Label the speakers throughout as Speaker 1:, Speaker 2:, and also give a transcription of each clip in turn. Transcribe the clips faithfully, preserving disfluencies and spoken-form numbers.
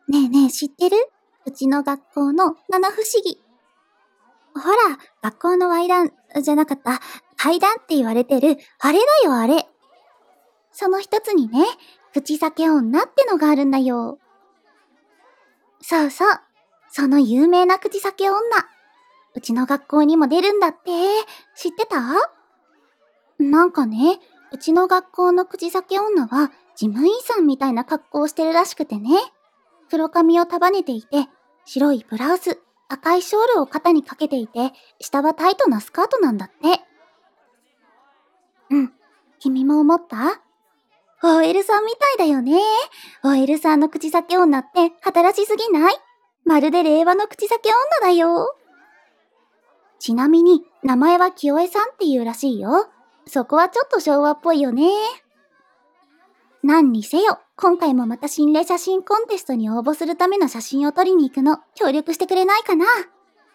Speaker 1: ねえねえ、知ってる？うちの学校の七不思議。ほら、学校の階段、じゃなかった、階段って言われてる、あれだよあれ。その一つにね、口裂け女ってのがあるんだよ。そうそう、その有名な口裂け女。うちの学校にも出るんだって、知ってた？なんかね、うちの学校の口裂け女は事務員さんみたいな格好をしてるらしくてね。黒髪を束ねていて、白いブラウス、赤いショールを肩にかけていて、下はタイトなスカートなんだって。うん、君も思った？ オーエル さんみたいだよね。オーエル さんの口裂け女って新しすぎない？まるで令和の口裂け女だよ。ちなみに、名前は清江さんっていうらしいよ。そこはちょっと昭和っぽいよね。何にせよ、今回もまた心霊写真コンテストに応募するための写真を撮りに行くの、協力してくれないかな？やったー、あ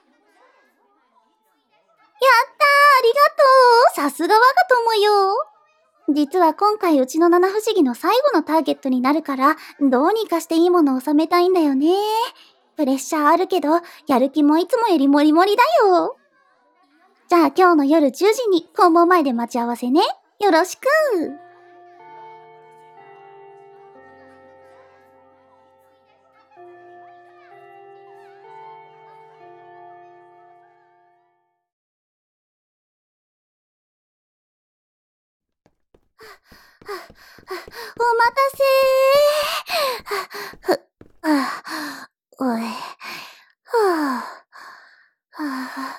Speaker 1: りがとう。さすが我が友よ。実は今回うちの七不思議の最後のターゲットになるから、どうにかしていいものを収めたいんだよね。プレッシャーあるけど、やる気もいつもよりモリモリだよ。じゃあ今日の夜じゅうじに校門前で待ち合わせね。よろしく。お待たせー。ふ、あ、おい。はあ、は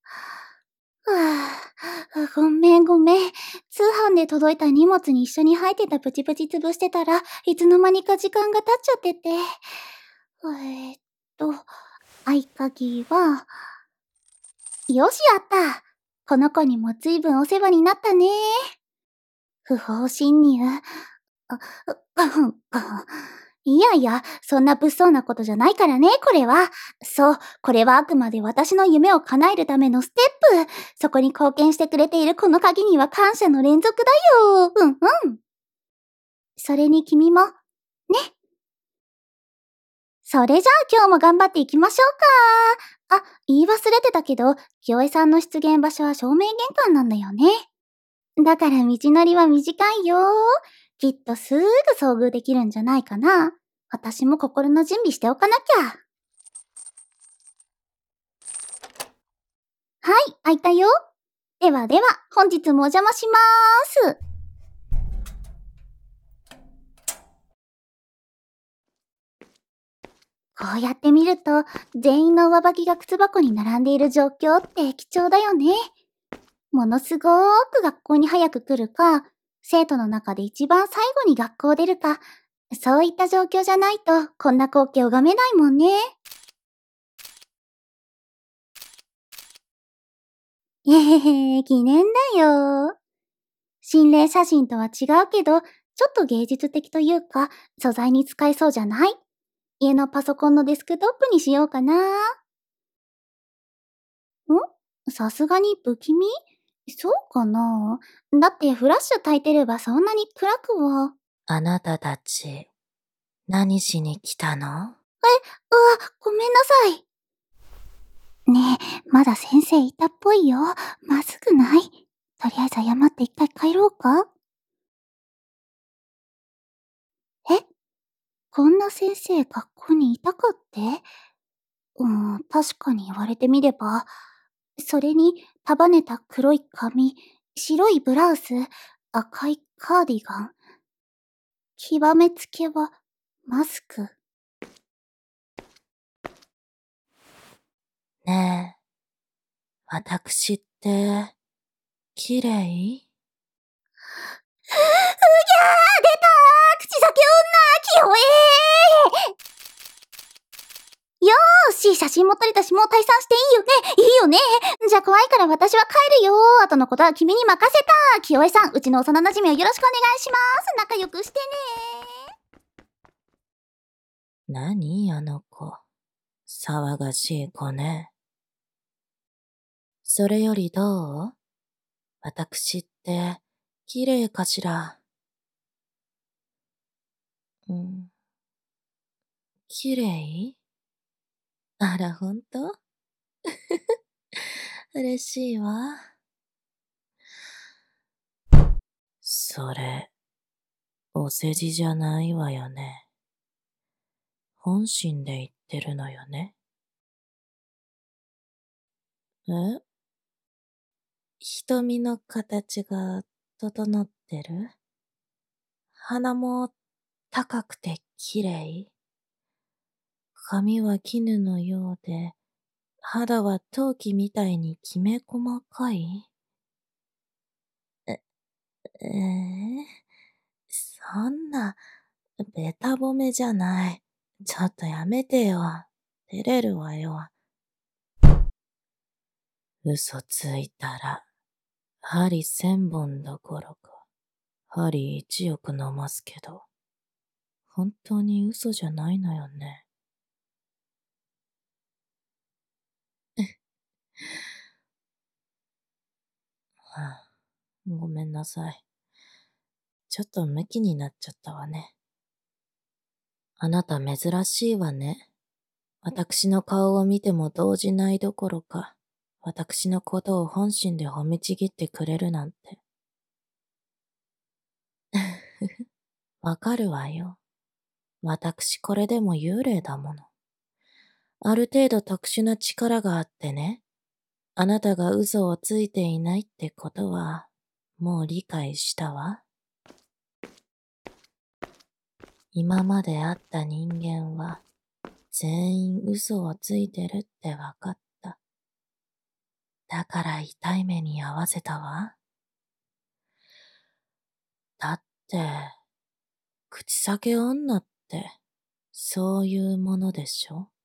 Speaker 1: あ、ごめんごめん。通販で届いた荷物に一緒に入ってたプチプチ潰してたらいつの間にか時間が経っちゃってて。えーっと、合鍵は、よしあった。この子にも随分お世話になったね。不法侵入。あ、う、いやいや、そんな物騒なことじゃないからね、これは。そう、これはあくまで私の夢を叶えるためのステップ。そこに貢献してくれているこの鍵には感謝の連続だよ。うんうん。それに君も、ね。それじゃあ今日も頑張っていきましょうか。あ、言い忘れてたけど、清江さんの出現場所は正面玄関なんだよね。だから道のりは短いよ。きっとすぐ遭遇できるんじゃないかな。私も心の準備しておかなきゃ。はい、開いたよ。ではでは、本日もお邪魔しまーす。こうやって見ると、全員の上履きが靴箱に並んでいる状況って貴重だよね。ものすごーく学校に早く来るか、生徒の中で一番最後に学校を出るか、そういった状況じゃないと、こんな光景を拝めないもんね。えへへ、記念だよ。心霊写真とは違うけど、ちょっと芸術的というか、素材に使えそうじゃない？家のパソコンのデスクトップにしようかな。ん？さすがに不気味？そうかな？だってフラッシュ焚いてればそんなに暗くは。
Speaker 2: あなたたち、何しに来たの？
Speaker 1: え、うわ、ごめんなさい。ねえ、まだ先生いたっぽいよ。まずくない？とりあえず謝って一回帰ろうか？え？こんな先生学校にいたかって？うん、確かに言われてみれば。それに、束ねた黒い髪、白いブラウス、赤いカーディガン。極めつけは、マスク。
Speaker 2: ねえ、私って、綺麗？
Speaker 1: うぎゃー、出たー、口先女、清えー。よーし、写真も撮れたしもう退散していいよね、いいよね。じゃあ怖いから私は帰るよー。後のことは君に任せた。清江さん、うちの幼馴染をよろしくお願いします。仲良くしてね
Speaker 2: ー。何あの子。騒がしい子ね。それよりどう？私って、綺麗かしら？うん。 綺麗？あら、ほんと？嬉しいわ。それ、お世辞じゃないわよね。本心で言ってるのよね。え？瞳の形が整ってる？鼻も高くて綺麗？髪は絹のようで、肌は陶器みたいにきめ細かい？え、えー、そんな、べた褒めじゃない。ちょっとやめてよ。照れるわよ。嘘ついたら、針千本どころか、針一億飲ますけど、本当に嘘じゃないのよね。はあ、ごめんなさい。ちょっとムキになっちゃったわね。あなた珍しいわね。私の顔を見ても動じないどころか、私のことを本心で褒めちぎってくれるなんて。わかるわよ。私これでも幽霊だもの。ある程度特殊な力があってね。あなたが嘘をついていないってことは、もう理解したわ。今まで会った人間は、全員嘘をついてるってわかった。だから痛い目に遭わせたわ。だって、口裂け女って、そういうものでしょ？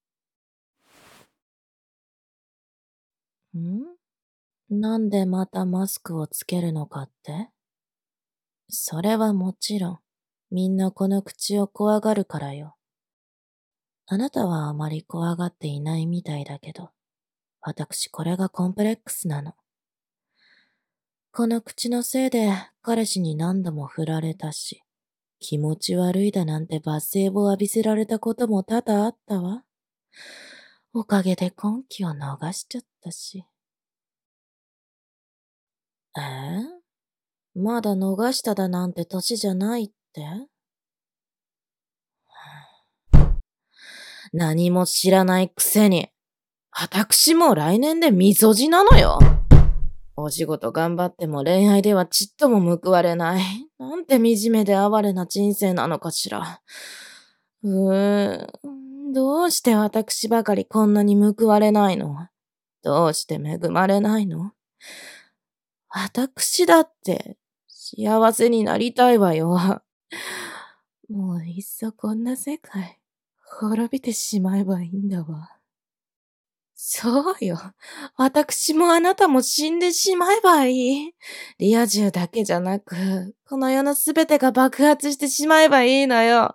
Speaker 2: ん？なんでまたマスクをつけるのかって？それはもちろん、みんなこの口を怖がるからよ。あなたはあまり怖がっていないみたいだけど、私これがコンプレックスなの。この口のせいで彼氏に何度も振られたし、気持ち悪いだなんて罵声を浴びせられたことも多々あったわ。おかげで今期を逃しちゃったし。えー、まだ逃しただなんて年じゃないって？何も知らないくせに。私も来年でみそじなのよ。お仕事頑張っても恋愛ではちっとも報われない。なんて惨めで哀れな人生なのかしら。うーん。どうして私ばかりこんなに報われないの？どうして恵まれないの？私だって幸せになりたいわよ。もういっそこんな世界滅びてしまえばいいんだわ。そうよ。私もあなたも死んでしまえばいい。リア充だけじゃなく、この世のすべてが爆発してしまえばいいのよ。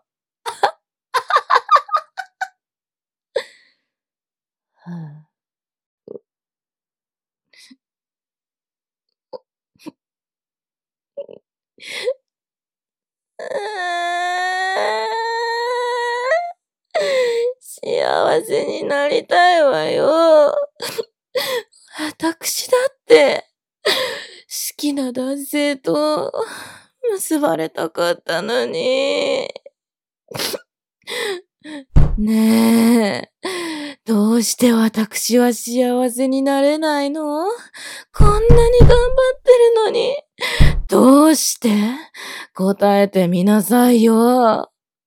Speaker 2: はあ、幸せになりたいわよ。私だって、好きな男性と結ばれたかったのに。ねえ、どうして私は幸せになれないの？こんなに頑張ってるのに。どうして？答えてみなさいよ。は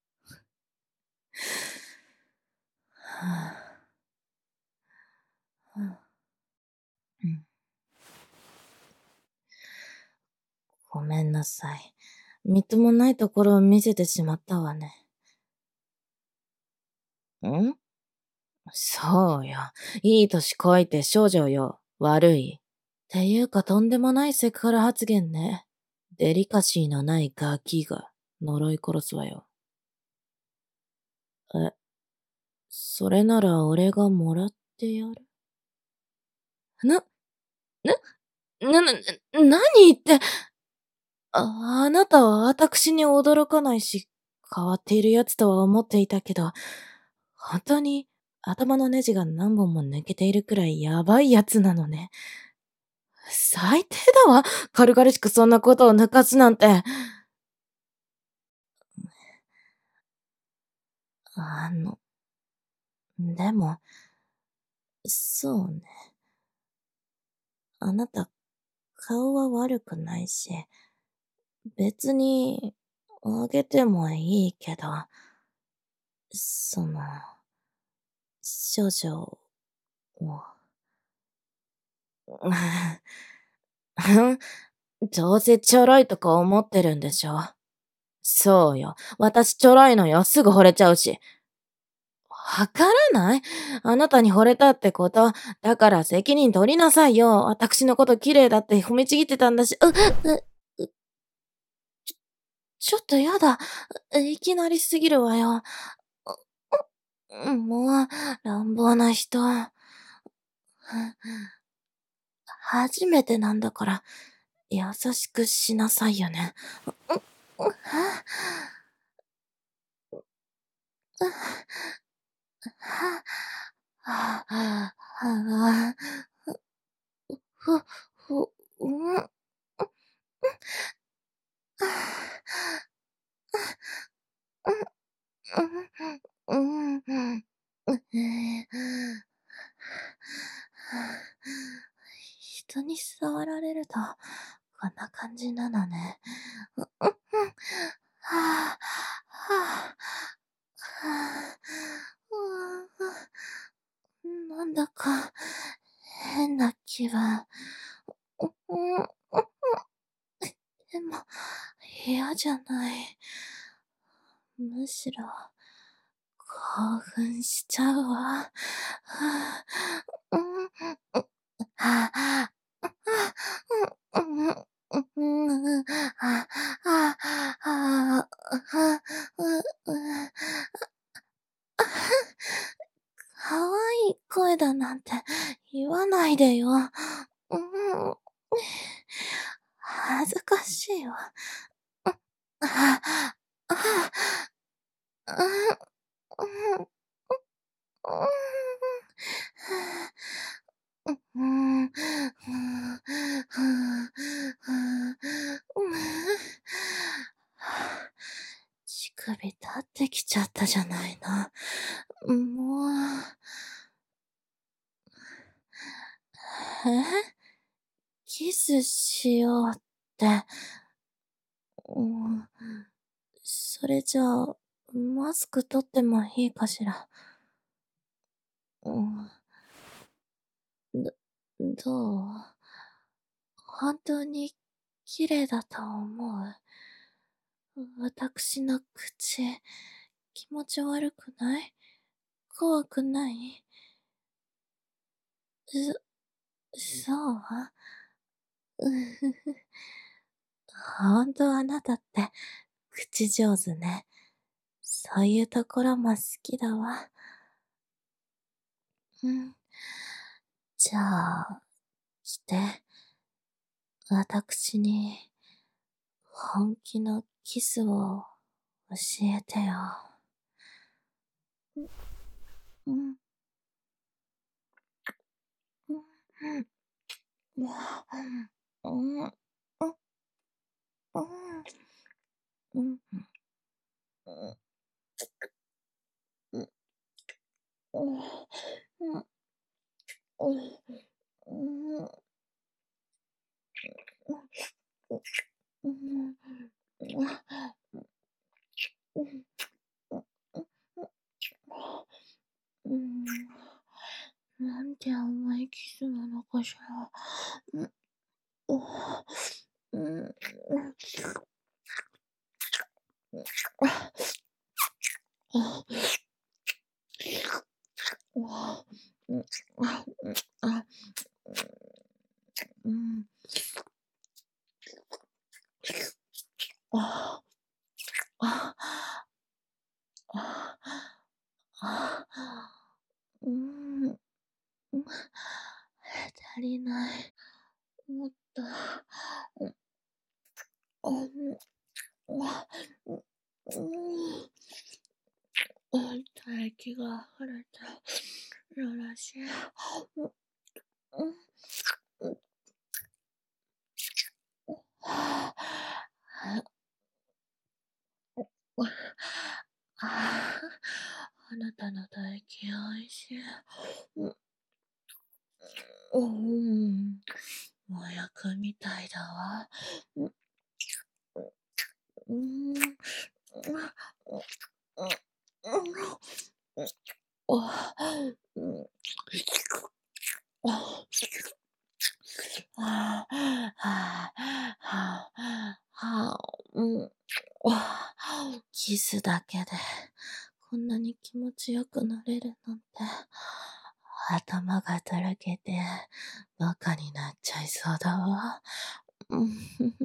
Speaker 2: あはあうん、ごめんなさい。みっともないところを見せてしまったわね。ん？そうよ。いい年こいて少女よ。悪い。っていうかとんでもないセクハラ発言ね。デリカシーのないガキが呪い殺すわよ。え、それなら俺がもらってやる。な、な、な、な、何言って、あ、あなたは私に驚かないし、 変わっているやつとは思っていたけど、本当に頭のネジが何本も抜けているくらいやばいやつなのね。最低だわ。軽々しくそんなことを抜かすなんて。あの、でも、そうね。あなた、顔は悪くないし、別に、あげてもいいけど、その、少女を、どうせちょろいとか思ってるんでしょ。そうよ。私ちょろいのよ。すぐ惚れちゃうし。わからない？あなたに惚れたってこと。だから責任取りなさいよ。私のこと綺麗だって褒めちぎってたんだし。う、う、うちょ、ちょっとやだ。いきなりすぎるわよ。うもう、乱暴な人。初めてなんだから、優しくしなさいよね。はあ、はあ、ふ、ふ、うん、うん、うん、うん、人に触られると、こんな感じなのね。はあ、はあ、はあ、なんだか、変な気分。でも、嫌じゃない。むしろ、興奮しちゃうわ。はあ、うん、はあ、うん、うん、うん、あ、あ、あ、あ、う、う、かわいい声だなんて言わないでよ。うん、恥ずかしいわ。あ、あ、うん、うん、うん、うん、乳首立ってきちゃったじゃないの。もう、えキスしようって。うん、それじゃあ、マスク取ってもいいかしら。うん、ど、どう本当に綺麗だと思う。私の口、気持ち悪くない？怖くない？そ、そううふふ。ほんとあなたって、口上手ね。そういうところも好きだわ。うん。じゃあ、来て。私に、本気のキスを教えてよ。うん。うん。うん。うん。うん。うん。うん。うん。うん。うん。うん。うん。うん。なんて甘いキスなのかしら。うん。うん。うん。ああ、ああ、うん、足りない。もっと、うん、うん、 うん、唾液が溢れてるらしい。うん、うん、はあ、ああなたの唾液おいしい。うん、うん、麻薬みたいだわ。うん、うん、うん、うん、はあ、はあ、はあ、はあ、うん。キスだけで、こんなに気持ちよくなれるなんて、頭がだらけて、バカになっちゃいそうだわ。うん。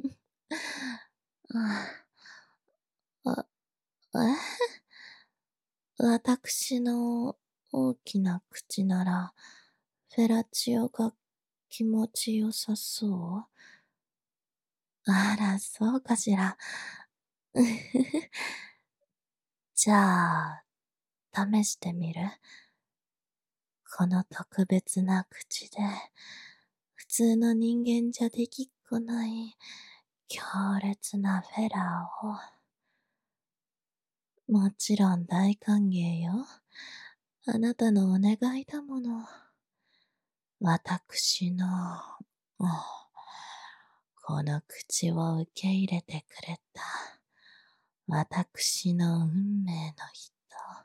Speaker 2: あ、え私の大きな口なら、フェラチオが気持ちよさそう？あら、そうかしら。じゃあ、試してみる？この特別な口で、普通の人間じゃできっこない強烈なフェラーを。もちろん大歓迎よ。あなたのお願いだもの。私の、うん、この口を受け入れてくれた、私の運命の人。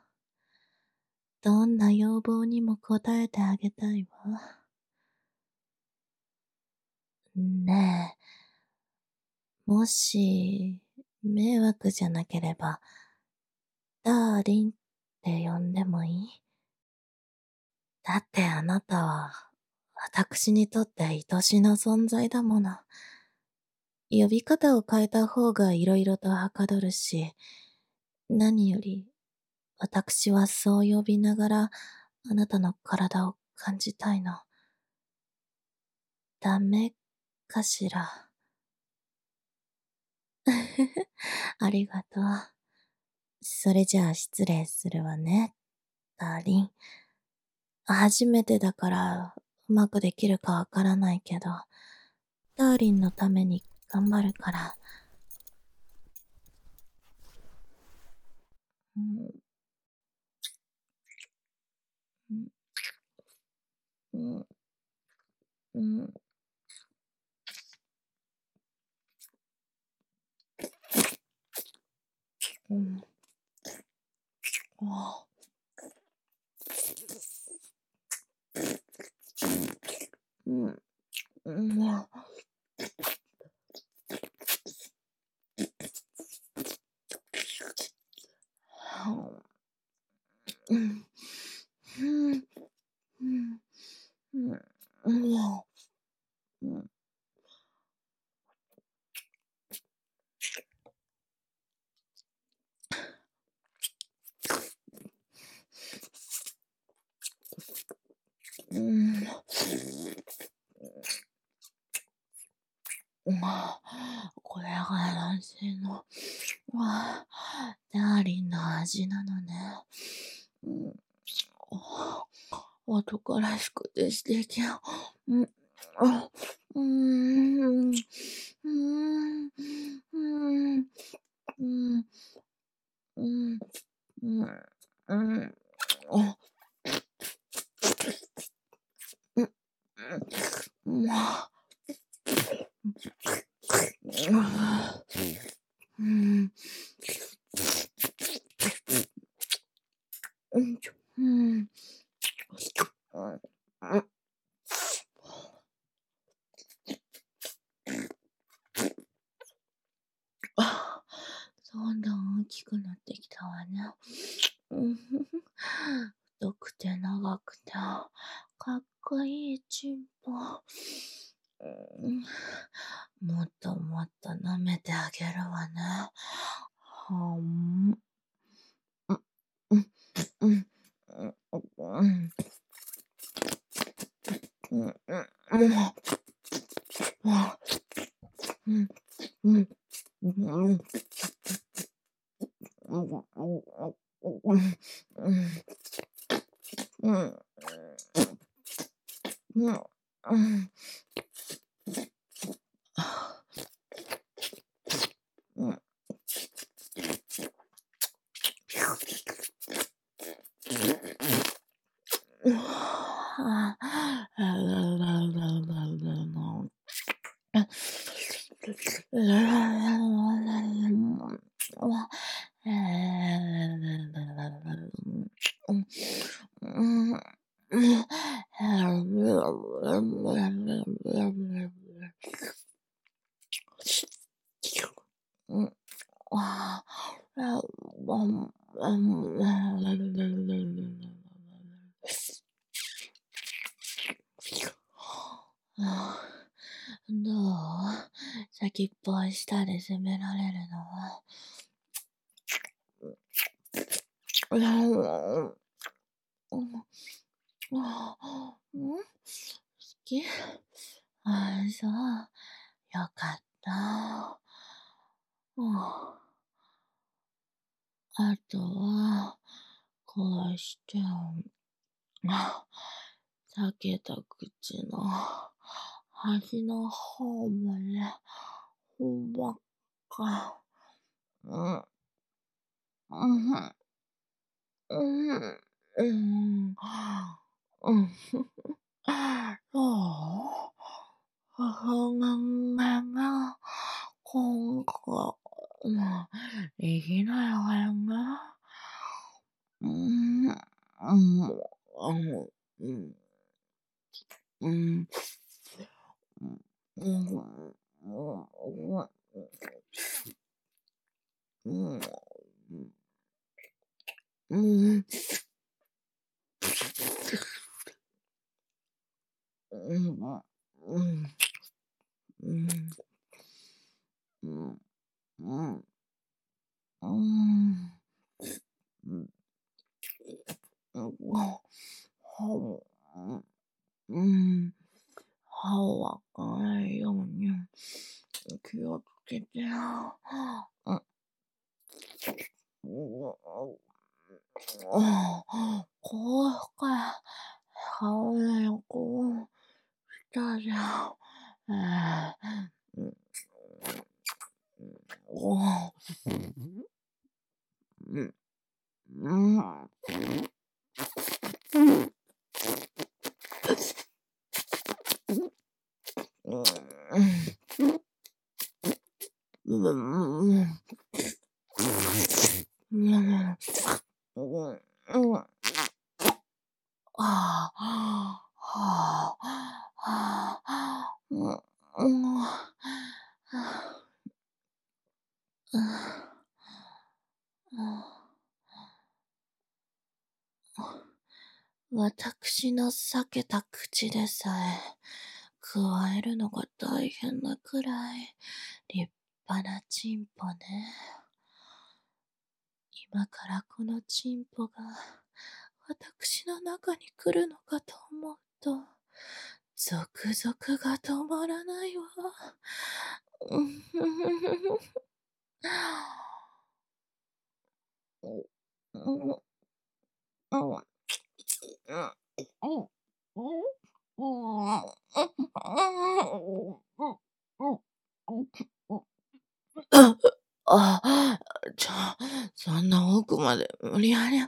Speaker 2: どんな要望にも応えてあげたいわ。ねえ、もし、迷惑じゃなければ、ダーリンって呼んでもいい？だってあなたは、私にとって愛しの存在だもの。呼び方を変えた方が色々とはかどるし、何より、私はそう呼びながら、あなたの体を感じたいの。ダメかしら。ありがとう。それじゃあ失礼するわね、ダーリン。初めてだからうまくできるかわからないけど、ダーリンのために頑張るから。うん、うん、うん、うん、うん、あうん、うん、うん、うん、うん、うん、うん、うん、うん、まあ、これが私の、わあ、ダーリンの味なのね。うん、男らしくて素敵よ。うん、あ、うーん、うーん、うーん、うん、うん、うん、うん、あ、うん、うん、まあ、うん、うん、うん、うん、あ、どんどん大きくなってきたわね。うん、太くて長くて、かっこいいチンポ。うん、もっともっと舐めてあげるわね。はん、うん、うん、うん、うん、うん、うん、うん、もう、もう、うん、うん、うん、 どう？先っぽは舌で攻められるの？好き？あ、そう。よかった。あとは、こうして、裂けた口の端の方まで、ほんわか。うん。うん。うん。うん。うん。そう？今後、できないわよね。うん。うん。うん。うん。うん。うん。うん。うん。うん。うん。うん。うん。うん。うん。うん。うん。歯を開かないように気をつけてよ。うん。こうか、歯を横したじゃん。うん。うん。うん。ああ、はあ、はあ、うん、うん、私の裂けた口でさえ、加えるのが大変なくらい、立派なチンポね。今からこのチンポが、私の中に来るのかと思うと、ゾクゾクが止まらないわ。うんふふふふあ、ちょ、そんな奥まで無理やり。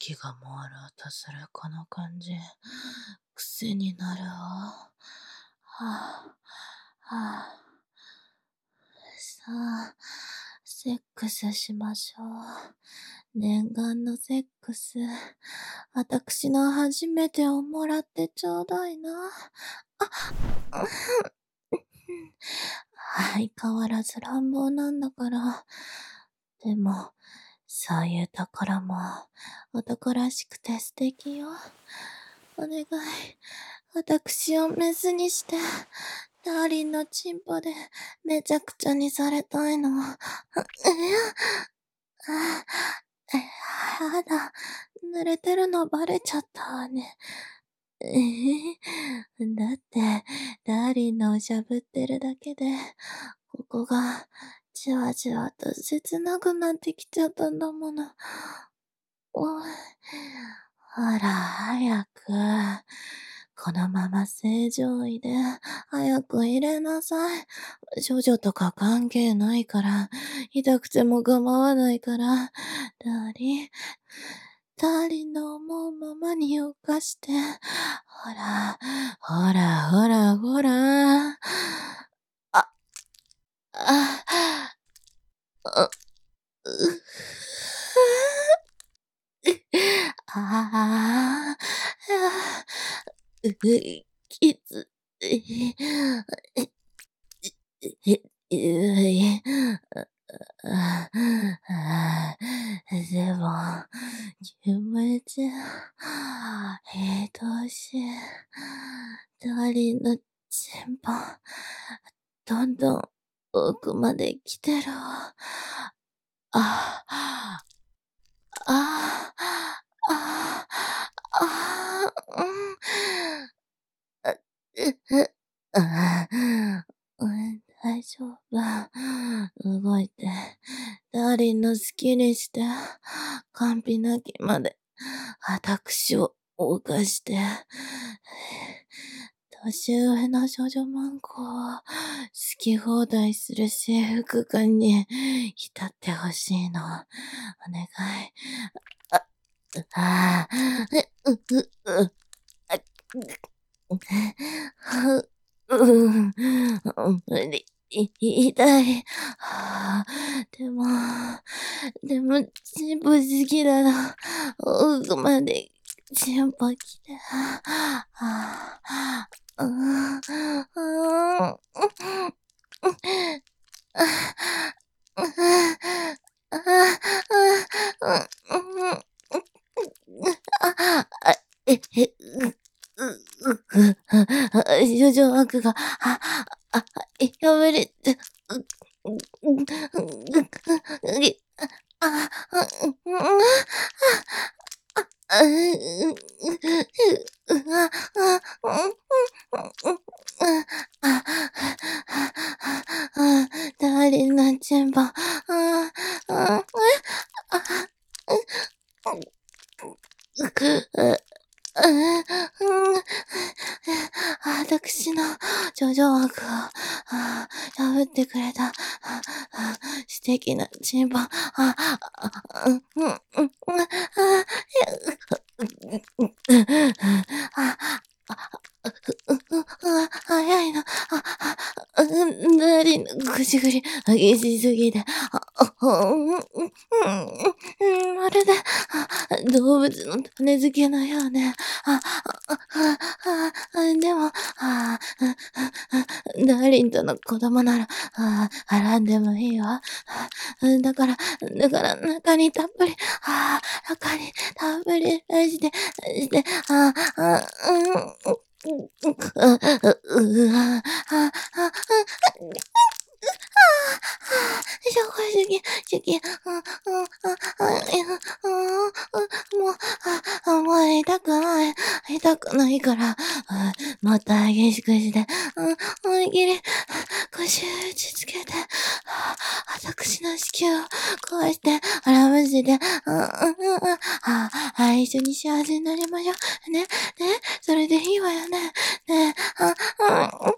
Speaker 2: 息が朦朧とするこの感じ、癖になるわ。はぁ、はぁ。さあ、セックスしましょう。念願のセックス。私の初めてをもらってちょうだいな。あ、相変わらず乱暴なんだから。でも、そういうところも男らしくて素敵よ。お願い、私をメスにして、ダーリンのチンポでめちゃくちゃにされたいの。えあ、え、やだ。濡れてるのバレちゃったわね。えー、だって、ダーリンのおしゃぶってるだけで、ここが、じわじわと切なくなってきちゃったんだもの。おい。ほら、早く。このまま正常位で、早く入れなさい。処女とか関係ないから、痛くても構わないから、ダーリン、ダーリンの思うままに犯して。ほら、ほら、ほら、ほら。あ、あ、あ、う、ああ、う、きつい。え、え、ああ、でも、気持ち、えどしい。ダーリンのチンポ、どんどん奥まで来てるわ。あ、あ、あ、あ、あ、うん。あ、う、う、あ、うん、大丈夫。動いて、ダーリンの好きにして、完璧なきまで、私を犯して、年上の少女マンコを好き放題する幸福感に浸ってほしいの。お願い。あ、あ、う、う、う、あ、うん、無理、痛い。はあ、でも、でも、チンポ好きだな。奥まで、チンポ来て。はあ、うん、うん、あ、え、え、う、う、う、処女膜が、あ、あ、破れて、う、う、う、う、あ、うん、あ、う、う、う、あ、あ、うん、あ、あ、ダーリンのチンポ、あ、あ、あ、私の頂上枠を破ってくれた素敵なチンポ、あ、うん、うん、うん、あ、早いの。あ、なりのぐしぐり激しすぎて、あ、うん、うん、まるで動物の種付けのようね。あ、あ、でも、ダーリンとの子供なら、洗んでもいいわ。だから、だから中にたっぷり、中にたっぷり出して、して、あ、あ、うん、う、うわ、あ、あ、しょこしゅき、しゅき、うん、うん、うん、うん、もう、あ、もう痛くない、痛くないから、もっと激しくして、うん、思いっきり、腰打ちつけて、私の子宮を壊して、荒むして、うん、うん、うん、はい、一緒に幸せになりましょう。ね、ね、それでいいわよね。ね、あ、うん、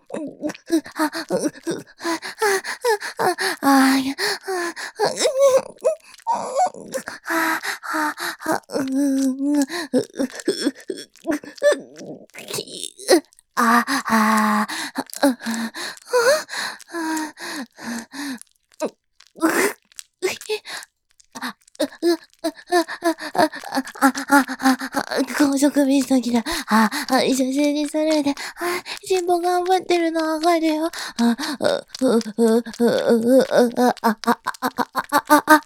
Speaker 2: あ、いや、 は、は、うーん、き、あ、あ、高速便先だ。あ、あ、写真にされて、あ、進歩頑張ってるのわかるよ。あ、う、う、う、う、う、う、あ、あ、あ、あ、あ、あ、あ、あ、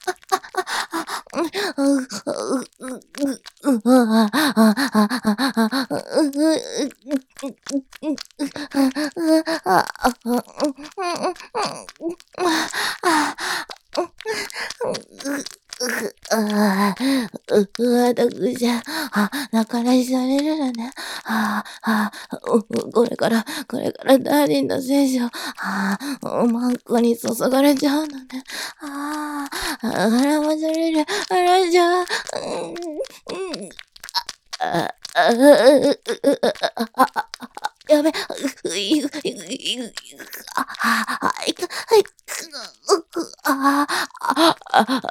Speaker 2: あう、うわ、だくじゃ、あ、仲良しされるのね。ああ、う、これから、これからダーリンの選手を、ああ、マンコに注がれちゃうのね。ああ、あらまされる、あらじゃ、うん、うん、あ、あ、あ、あ、あ、やべ、うい、うい、うい、うい、あ、あ、あ、いく、いく、あ、あ、あ、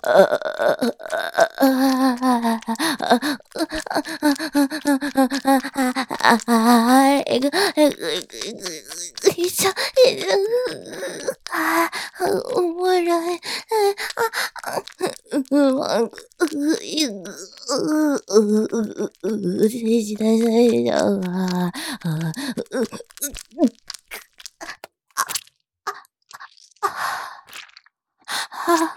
Speaker 2: あ、えぐ、えぐ、えぐ、えぐ、いしょ、えぐ、あ、おもろい、あ、うまく、う、いぐ、う、う、う、う、う、しなさいよ、あ、あ、う、う、は、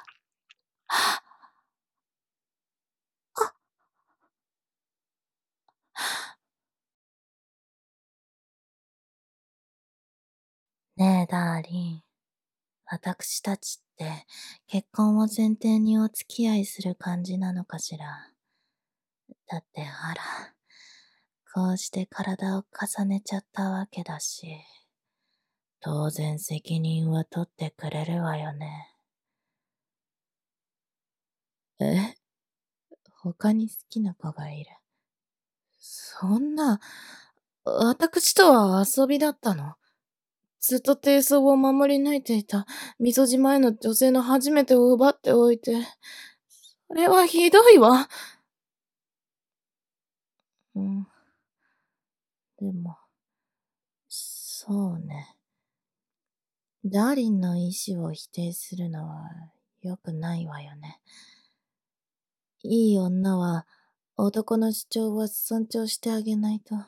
Speaker 2: ねえ、ダーリン。私たちって結婚を前提にお付き合いする感じなのかしら。だってほら、こうして体を重ねちゃったわけだし、当然責任は取ってくれるわよね。え？他に好きな子がいる。そんな、私とは遊びだったの。ずっと低層を守り抜いていた、みそじ前の女性の初めてを奪っておいて、それはひどいわ。うん。でも、そうね。ダーリンの意志を否定するのは良くないわよね。いい女は男の主張を尊重してあげないと。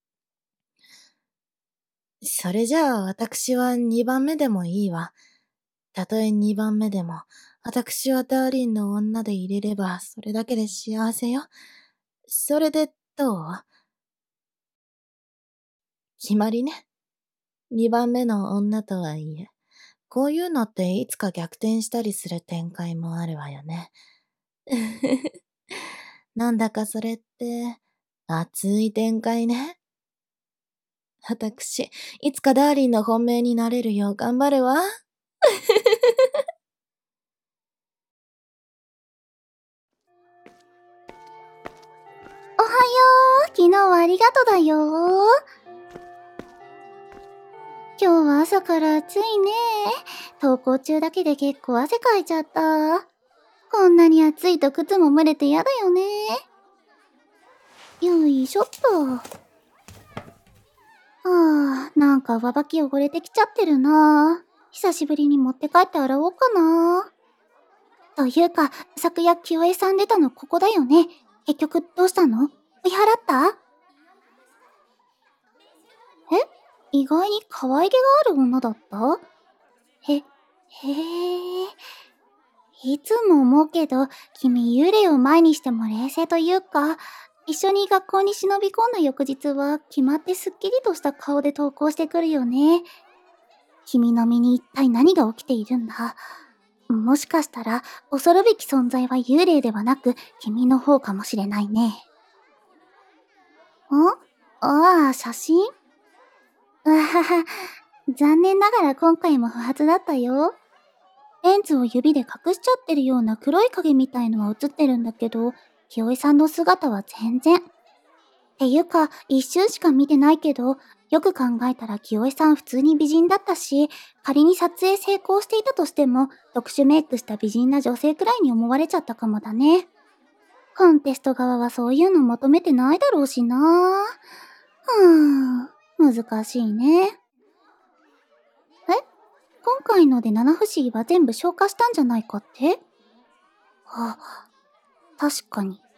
Speaker 2: それじゃあ私はにばんめでもいいわ。たとえにばんめでも、私はダーリンの女でいれればそれだけで幸せよ。それでどう？決まりね。にばんめの女とはいえ、こういうのっていつか逆転したりする展開もあるわよね。なんだかそれって、熱い展開ね。私、いつかダーリンの本命になれるよう頑張るわ。
Speaker 1: おはよう。昨日はありがとだよ。今日は朝から暑いね。登校中だけで結構汗かいちゃった。こんなに暑いと靴も蒸れてやだよね。よいしょっと。はあ、なんか上履き汚れてきちゃってるな。久しぶりに持って帰って洗おうかな。というか、昨夜清江さん出たのここだよね。結局どうしたの？追い払った？え？意外に可愛げがある女だった？へ、へえ。いつも思うけど、君幽霊を前にしても冷静というか、一緒に学校に忍び込んだ翌日は決まってすっきりとした顔で登校してくるよね。君の身に一体何が起きているんだ？もしかしたら恐るべき存在は幽霊ではなく君の方かもしれないね。ん？ああ、写真？うわはは、残念ながら今回も不発だったよ。レンズを指で隠しちゃってるような黒い影みたいのは映ってるんだけど、清江さんの姿は全然。っていうか、一瞬しか見てないけど、よく考えたら清江さん普通に美人だったし、仮に撮影成功していたとしても、特殊メイクした美人な女性くらいに思われちゃったかもだね。 コンテスト側はそういうの求めてないだろうしな。うーん、難しいね。え？今回ので七不思議は全部消化したんじゃないかって？あ、確かに。